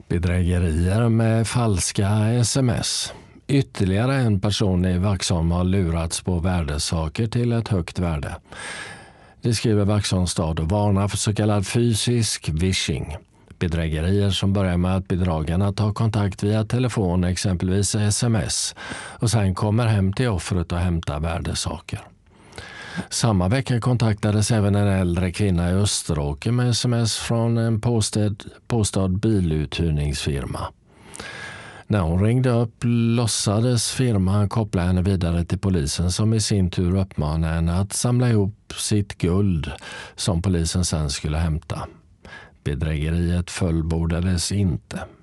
Bedrägerier med falska sms. Ytterligare en person i Vaxholm har lurats på värdesaker till ett högt värde. Det skriver Vaxholms stad och varnar för så kallad fysisk vishing. Bedrägerier som börjar med att bedragarna tar kontakt via telefon, exempelvis sms, och sen kommer hem till offret och hämtar värdesaker. Samma vecka kontaktades även en äldre kvinna i Österåker med sms från en påstådd biluthyrningsfirma. När hon ringde upp låtsades firman koppla henne vidare till polisen, som i sin tur uppmanade henne att samla ihop sitt guld som polisen sen skulle hämta. Bedrägeriet fullbordades inte.